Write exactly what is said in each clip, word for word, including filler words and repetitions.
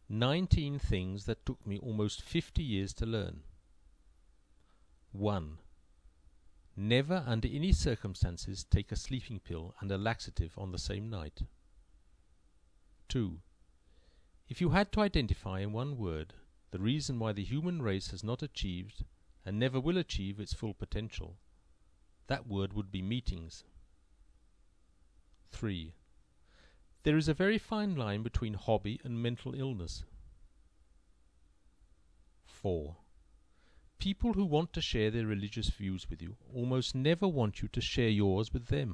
Nineteen things that took me almost fifty years to learn. one. Never under any circumstances take a sleeping pill and a laxative on the same night. two. If you had to identify in one word the reason why the human race has not achieved and never will achieve its full potential, that word would be meetings. three. There is a very fine line between hobby and mental illness. four. People who want to share their religious views with you almost never want you to share yours with them.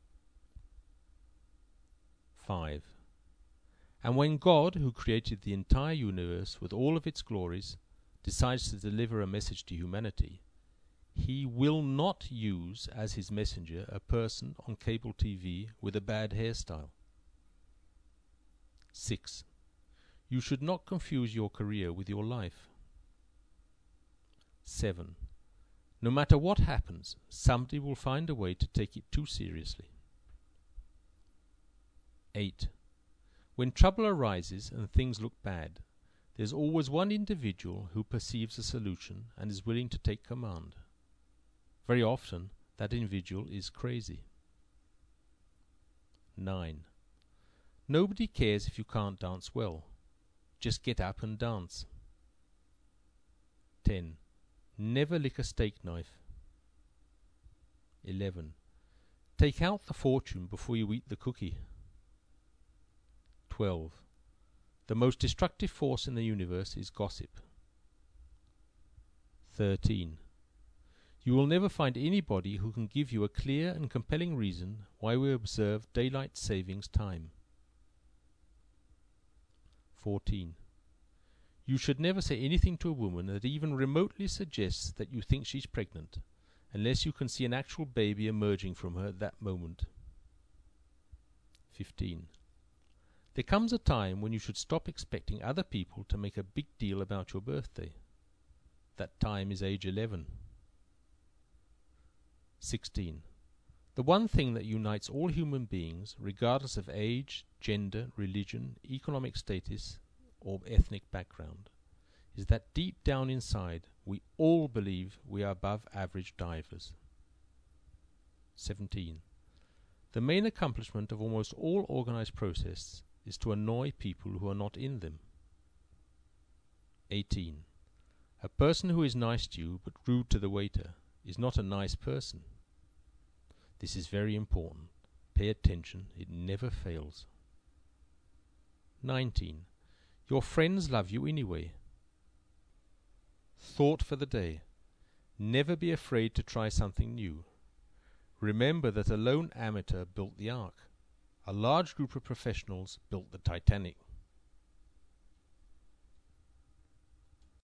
five. And when God, who created the entire universe with all of its glories, decides to deliver a message to humanity, He will not use as His messenger a person on cable T V with a bad hairstyle. six. You should not confuse your career with your life. seven. No matter what happens, somebody will find a way to take it too seriously. eight. When trouble arises and things look bad, there's always one individual who perceives a solution and is willing to take command. Very often, that individual is crazy. nine. Nobody cares if you can't dance well. Just get up and dance. ten. Never lick a steak knife. eleven. Take out the fortune before you eat the cookie. twelve. The most destructive force in the universe is gossip. thirteen. You will never find anybody who can give you a clear and compelling reason why we observe daylight savings time. fourteen. You should never say anything to a woman that even remotely suggests that you think she's pregnant, unless you can see an actual baby emerging from her at that moment. fifteen. There comes a time when you should stop expecting other people to make a big deal about your birthday. That time is age eleven. sixteen. The one thing that unites all human beings, regardless of age, gender, religion, economic status, or ethnic background, is that deep down inside we all believe we are above average divers. seventeen. The main accomplishment of almost all organized processes is to annoy people who are not in them. eighteen. A person who is nice to you but rude to the waiter is not a nice person. This is very important. Pay attention, it never fails. nineteen. Your friends love you anyway. Thought for the day. Never be afraid to try something new. Remember that a lone amateur built the Ark. A large group of professionals built the Titanic.